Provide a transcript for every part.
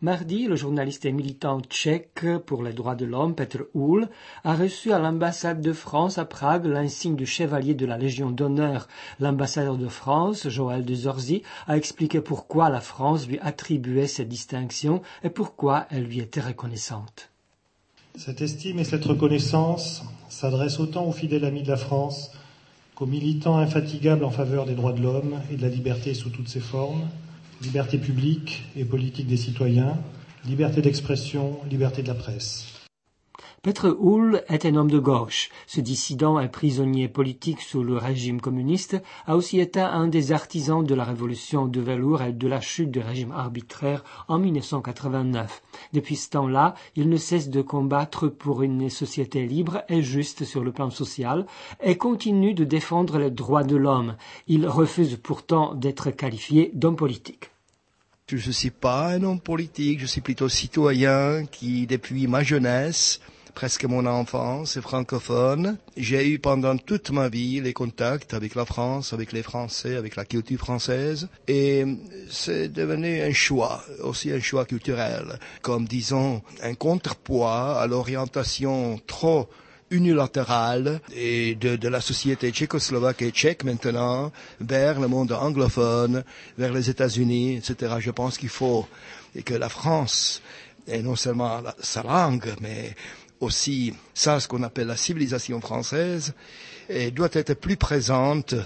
Mardi, le journaliste et militant tchèque pour les droits de l'homme, Petr Uhl, a reçu à l'ambassade de France à Prague l'insigne du chevalier de la Légion d'honneur. L'ambassadeur de France, Joël de Zorzi, a expliqué pourquoi la France lui attribuait cette distinction et pourquoi elle lui était reconnaissante. Cette estime et cette reconnaissance s'adressent autant aux fidèles amis de la France qu'aux militants infatigables en faveur des droits de l'homme et de la liberté sous toutes ses formes, liberté publique et politique des citoyens, liberté d'expression, liberté de la presse. Petr Uhl est un homme de gauche. Ce dissident et prisonnier politique sous le régime communiste a aussi été un des artisans de la révolution de velours et de la chute du régime arbitraire en 1989. Depuis ce temps-là, il ne cesse de combattre pour une société libre et juste sur le plan social et continue de défendre les droits de l'homme. Il refuse pourtant d'être qualifié d'homme politique. Je ne suis pas un homme politique, je suis plutôt citoyen qui, depuis ma jeunesse, presque mon enfance, est francophone. J'ai eu pendant toute ma vie les contacts avec la France, avec les Français, avec la culture française. Et c'est devenu un choix, aussi un choix culturel, comme disons un contrepoids à l'orientation trop unilatérale et de la société tchécoslovaque et tchèque maintenant vers le monde anglophone, vers les États-Unis, etc. Je pense qu'il faut que la France, et non seulement sa langue, mais aussi ça, ce qu'on appelle la civilisation française, doit être plus présente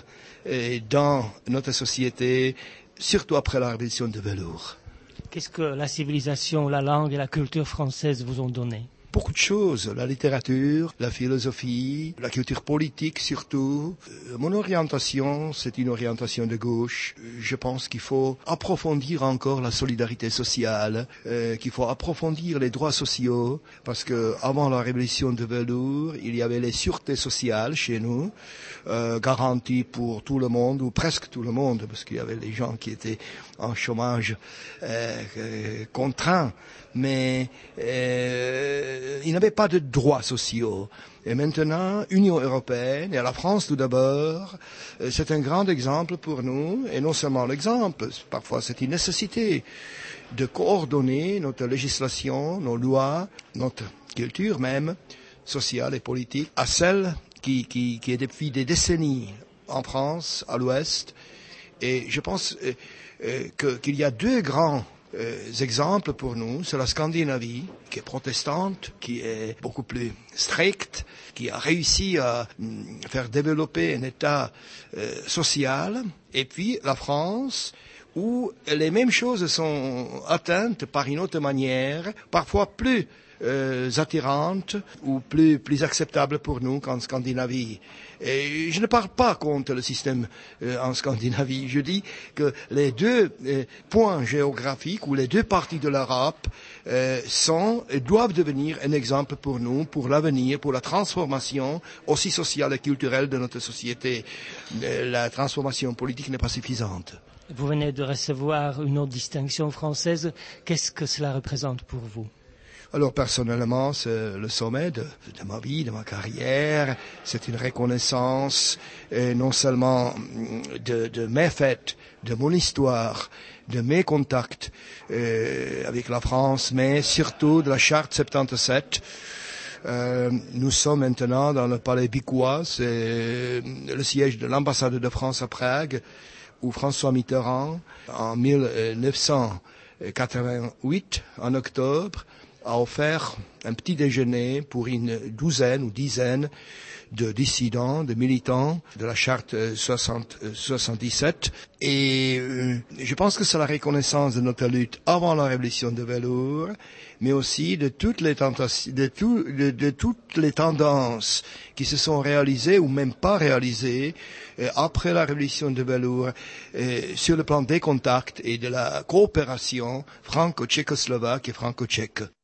dans notre société, surtout après la révolution de velours. Qu'est-ce que la civilisation, la langue et la culture française vous ont donné ? Beaucoup de choses, la littérature, la philosophie, la culture politique surtout. Mon orientation, c'est une orientation de gauche. Je pense qu'il faut approfondir encore la solidarité sociale, qu'il faut approfondir les droits sociaux, parce que avant la révolution de velours, il y avait les sûretés sociales chez nous, garanties pour tout le monde, ou presque tout le monde, parce qu'il y avait les gens qui étaient en chômage contraint. Mais il n'avait pas de droits sociaux. Et maintenant, Union européenne, et la France tout d'abord, c'est un grand exemple pour nous, et non seulement l'exemple, parfois c'est une nécessité de coordonner notre législation, nos lois, notre culture même, sociale et politique, à celle qui est depuis des décennies en France, à l'Ouest. Et je pense qu'il y a deux grands exemples pour nous, c'est la Scandinavie, qui est protestante, qui est beaucoup plus stricte, qui a réussi à faire développer un État social, et puis la France, où les mêmes choses sont atteintes par une autre manière, parfois plus attirante ou plus acceptable pour nous qu'en Scandinavie. Et je ne parle pas contre le système en Scandinavie. Je dis que les deux points géographiques ou les deux parties de l'Europe doivent devenir un exemple pour nous, pour l'avenir, pour la transformation aussi sociale et culturelle de notre société. La transformation politique n'est pas suffisante. Vous venez de recevoir une autre distinction française. Qu'est-ce que cela représente pour vous ? Alors personnellement, c'est le sommet de ma vie, de ma carrière. C'est une reconnaissance non seulement de mes faits, de mon histoire, de mes contacts avec la France, mais surtout de la Charte 77. Nous sommes maintenant dans le Palais Bicouat, c'est le siège de l'ambassade de France à Prague, où François Mitterrand, en 1988, en octobre, a offert un petit déjeuner pour une douzaine ou dizaine de dissidents, de militants de la charte 77. Et je pense que c'est la reconnaissance de notre lutte avant la révolution de velours, mais aussi de toutes les toutes les tendances qui se sont réalisées ou même pas réalisées après la révolution de velours sur le plan des contacts et de la coopération franco-tchécoslovaque et franco-tchèque.